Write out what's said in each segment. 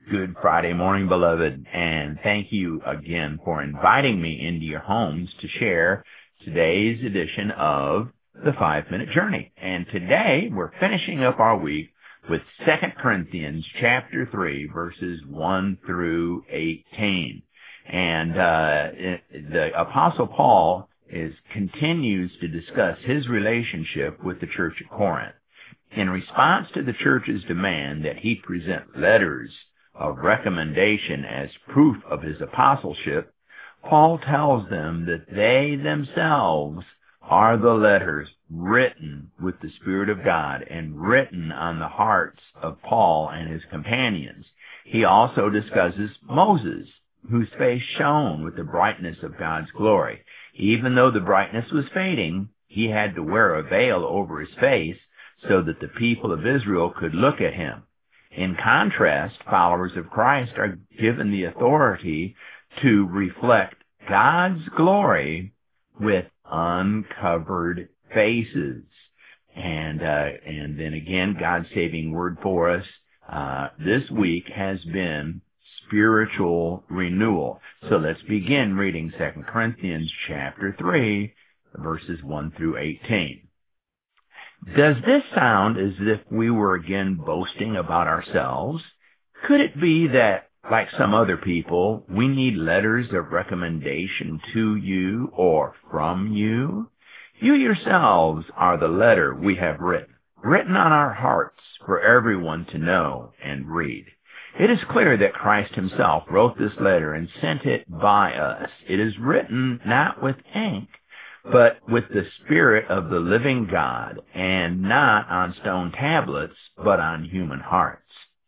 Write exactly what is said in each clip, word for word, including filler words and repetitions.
Good Friday morning, beloved, and thank you again for inviting me into your homes to share today's edition of the Five-Minute Journey. And today we're finishing up our week with Second Corinthians chapter three, verses one through eighteen. And uh, it, the Apostle Paul is continues to discuss his relationship with the church at Corinth. In response to the church's demand that he present letters of recommendation as proof of his apostleship, Paul tells them that they themselves are the letters written with the Spirit of God and written on the hearts of Paul and his companions. He also discusses Moses, whose face shone with the brightness of God's glory. Even though the brightness was fading, he had to wear a veil over his face so that the people of Israel could look at him. In contrast, followers of Christ are given the authority to reflect God's glory with uncovered faces. And uh, and then again, God's saving word for us uh, this week has been spiritual renewal. So let's begin reading Second Corinthians chapter three, verses one through eighteen. Does this sound as if we were again boasting about ourselves? Could it be that, like some other people, we need letters of recommendation to you or from you? You yourselves are the letter we have written, written on our hearts for everyone to know and read. It is clear that Christ himself wrote this letter and sent it by us. It is written not with ink, but with the Spirit of the living God, and not on stone tablets, but on human hearts.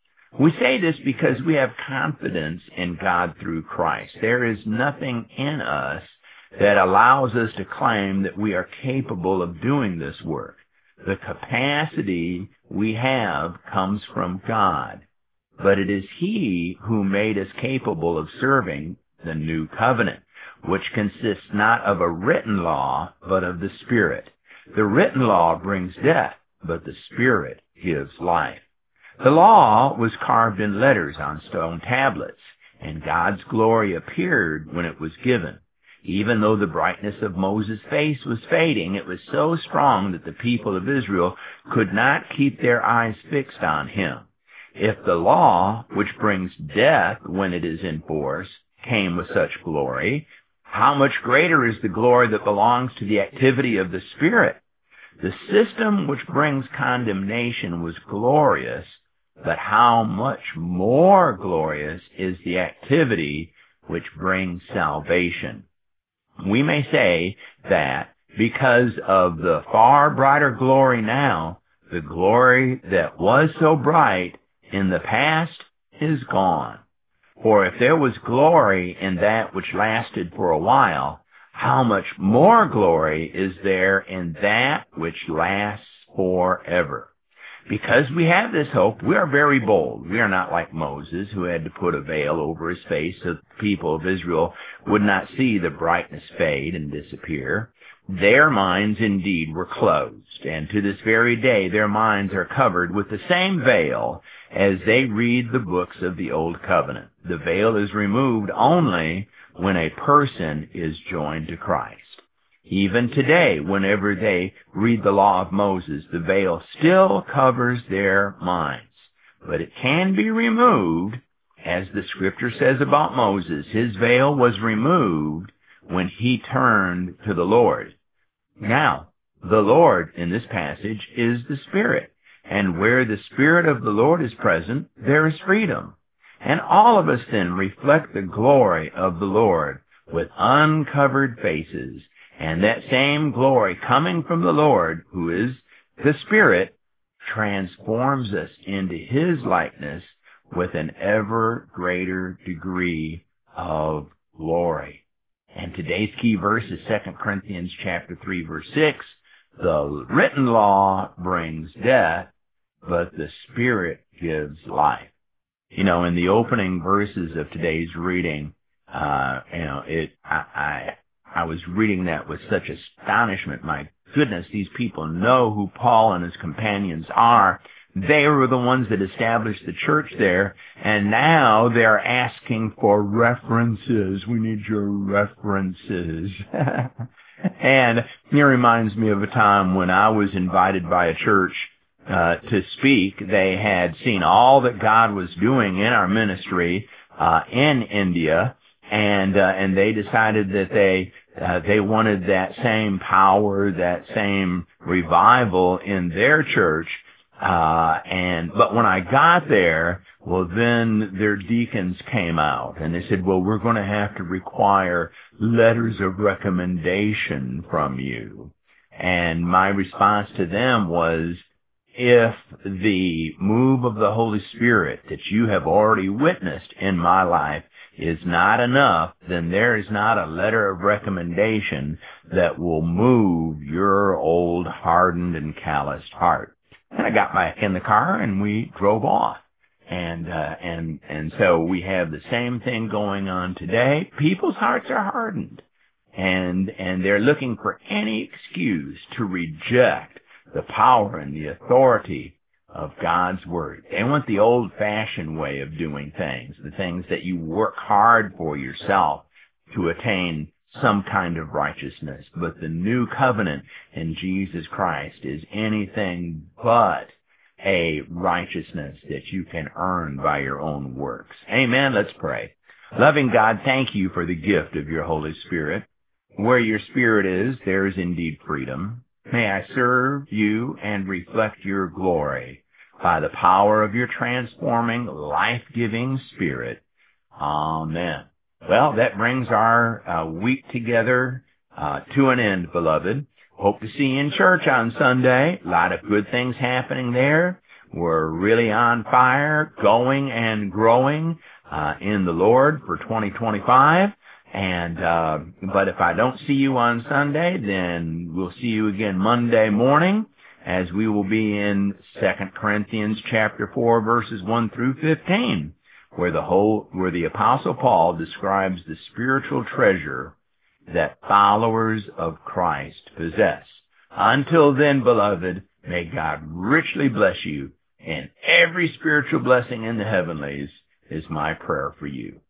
We say this because we have confidence in God through Christ. There is nothing in us that allows us to claim that we are capable of doing this work. The capacity we have comes from God, but it is He who made us capable of serving the new covenant, which consists not of a written law, but of the Spirit. The written law brings death, but the Spirit gives life. The law was carved in letters on stone tablets, and God's glory appeared when it was given. Even though the brightness of Moses' face was fading, it was so strong that the people of Israel could not keep their eyes fixed on him. If the law, which brings death when it is in force, came with such glory, how much greater is the glory that belongs to the activity of the Spirit? The system which brings condemnation was glorious, but how much more glorious is the activity which brings salvation? We may say that because of the far brighter glory now, the glory that was so bright in the past is gone. For if there was glory in that which lasted for a while, how much more glory is there in that which lasts forever? Because we have this hope, we are very bold. We are not like Moses, who had to put a veil over his face so that the people of Israel would not see the brightness fade and disappear. Their minds indeed were closed, and to this very day their minds are covered with the same veil as they read the books of the Old Covenant. The veil is removed only when a person is joined to Christ. Even today, whenever they read the law of Moses, the veil still covers their minds. But it can be removed, as the Scripture says about Moses. His veil was removed when he turned to the Lord. Now, the Lord in this passage is the Spirit, and where the Spirit of the Lord is present, there is freedom. And all of us then reflect the glory of the Lord with uncovered faces, and that same glory coming from the Lord, who is the Spirit, transforms us into His likeness with an ever greater degree of glory. And today's key verse is Second Corinthians chapter three, verse six. The written law brings death, but the Spirit gives life. You know, in the opening verses of today's reading, uh, you know, it, I, I, I was reading that with such astonishment. My goodness, these people know who Paul and his companions are. They were the ones that established the church there, and now they're asking for references. We need your references. And it reminds me of a time when I was invited by a church uh, to speak. They had seen all that God was doing in our ministry uh, in India, and uh, and they decided that they uh, they wanted that same power, that same revival in their church. Uh, and, but when I got there, well, then their deacons came out and they said, well, we're going to have to require letters of recommendation from you. And my response to them was, if the move of the Holy Spirit that you have already witnessed in my life is not enough, then there is not a letter of recommendation that will move your old hardened and calloused heart. And I got back in the car and we drove off. And, uh, and, and so we have the same thing going on today. People's hearts are hardened. And, and they're looking for any excuse to reject the power and the authority of God's Word. They want the old-fashioned way of doing things, the things that you work hard for yourself to attain some kind of righteousness. But the new covenant in Jesus Christ is anything but a righteousness that you can earn by your own works. Amen. Let's pray. Loving God, thank you for the gift of your Holy Spirit. Where your Spirit is, there is indeed freedom. May I serve you and reflect your glory by the power of your transforming, life-giving Spirit. Amen. Well, that brings our uh, week together uh, to an end, beloved. Hope to see you in church on Sunday. A lot of good things happening there. We're really on fire, going and growing uh, in the Lord for twenty twenty-five. And uh, but if I don't see you on Sunday, then we'll see you again Monday morning, as we will be in Second Corinthians chapter four, verses one through fifteen. Where the whole, where the Apostle Paul describes the spiritual treasure that followers of Christ possess. Until then, beloved, may God richly bless you, and every spiritual blessing in the heavenlies is my prayer for you.